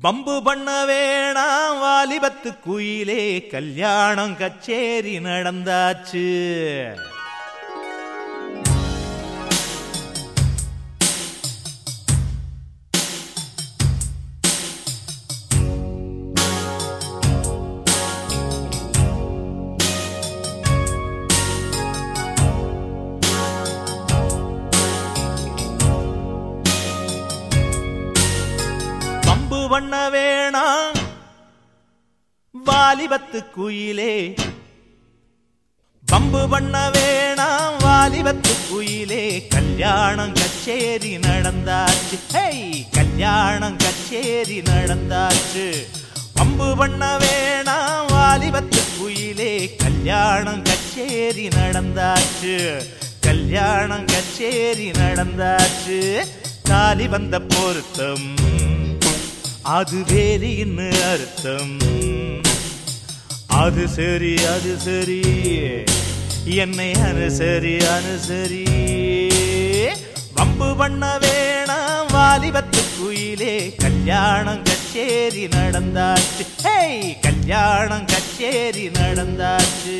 Pump பண்ண வேணாம் வாலிபத்து குயிலே, கல்யாணம் கச்சேரி நடந்தாச்சு. பம்பு பண்ண வேணாம் வாலிபத்து குயிலே, பம்பு பண்ண வேணாம் வாலிபத்து குயிலே, கல்யாணம் கச்சேரி நடந்தாச்சு. கல்யாணம் கச்சேரி நடந்தாச்சு. பம்பு பண்ண வேணாம் வாலிபத்து குயிலே, கல்யாணம் கச்சேரி நடந்தாச்சு. கல்யாணம் கச்சேரி நடந்தாச்சு. தாலி வந்த பொருத்தம் அது வேலின்னு அர்த்தம். அது சரி அது சரி, என்னை அனுசரி அனுசரி. வம்பு பண்ண வேணாம் வாலிபத்து குயிலே, கல்யாணம் கச்சேரி நடந்தாச்சு. கல்யாணம் கச்சேரி நடந்தாச்சு.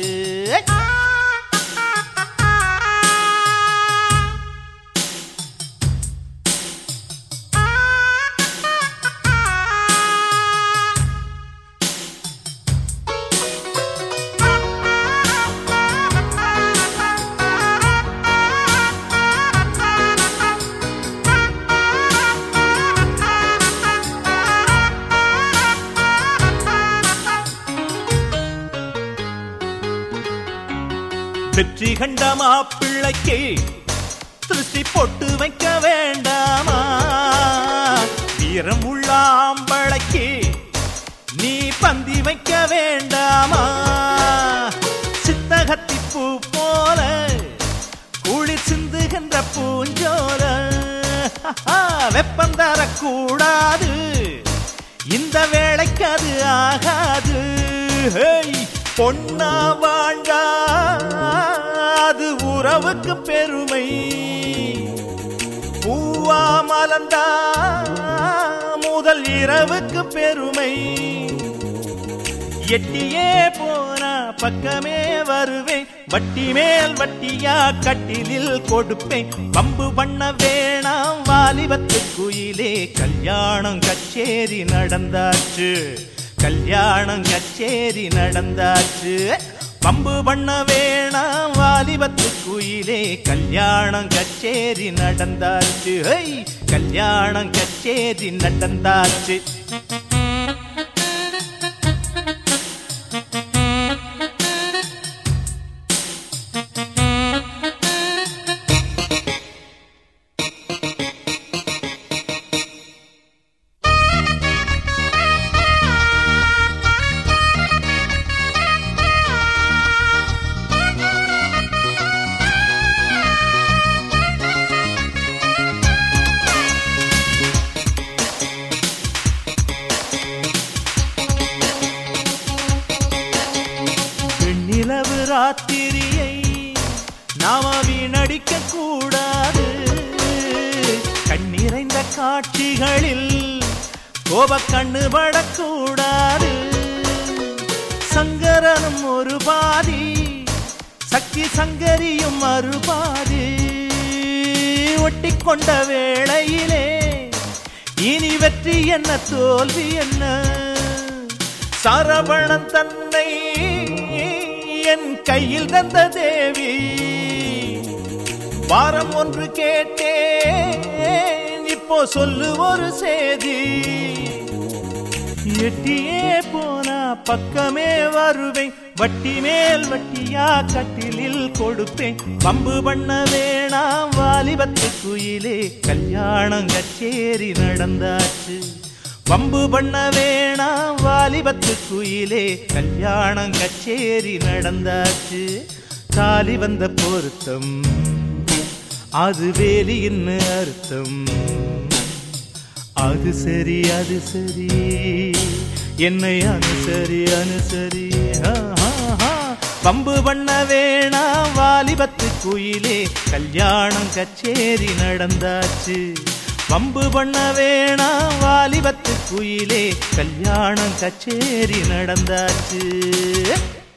வெற்றி கண்ட மாப்பிள்ளைக்கு திருஷ்டி போட்டு வைக்க வேண்டாமா? வீரம் உள்ள ஆம்பளைக்கு நீ பந்தி வைக்க வேண்டாமா? சித்தகத்தி பூ போல குளிர் சிந்துகின்ற பூஞ்சோல, வெப்பம் தரக்கூடாது இந்த வேளைக்கு, அது ஆகாது. பொன்னா வாழ்ந்தா அது உறவுக்கு பெருமை, பூவா மலர்ந்தா முதல் இரவுக்கு பெருமை. எட்டியே போனா பக்கமே வருவேன், வட்டி மேல் வட்டியா கட்டிலில் கொடுப்பேன். பம்பு பண்ண வேணாம் வாலிபத்து குயிலே, கல்யாணம் கச்சேரி நடந்தாச்சு. கல்யாணம் கச்சேரி நடந்தாச்சு. பம்பு பண்ண வேணாம் வாலிபத்து குயிலே, கல்யாணம் கச்சேரி நடந்தாச்சு. கல்யாணம் கச்சேரி நடந்தாச்சு. நிலவு ராத்திரியை நாம வீணடிக்க கூடாது. கண்ணிறைந்த காட்சிகளில் கோப கண்ணு படக்கூடாது. சங்கரனும் ஒரு பாதி, சக்தி சங்கரியும் மறுபாதி. ஒட்டி கொண்ட வேளையிலே இனி வெற்றி என்ன தோல்வி என்ன? சரவணன் தன்னை என் கையில் தந்த தேவி, வாரம் ஒன்று கேட்டேன் இப்போ சொல்லு ஒரு சேதி. எட்டியே போனா பக்கமே வருவேன், வட்டி மேல் வட்டியா கட்டிலில் கொடுப்பேன். பம்பு பண்ண வேணாம் வாலிபத்து குயிலே, கல்யாணம் கச்சேரி நடந்தாச்சு. வம்பு பண்ண வேணாம் வாலிபத்து குயிலே, கல்யாணம் கச்சேரி நடந்தாச்சு. தாலி வந்த பொருத்தம் அது வேலின்னு அர்த்தம். அது சரி அது சரி, என்னை அனுசரி அனுசரி. வம்பு பண்ண வேணாம் வாலிபத்து குயிலே, கல்யாணம் கச்சேரி நடந்தாச்சு. வம்பு பண்ண வேணாம் வாலிபத்து குயிலே, கல்யாணம் கச்சேரி நடந்தாச்சு.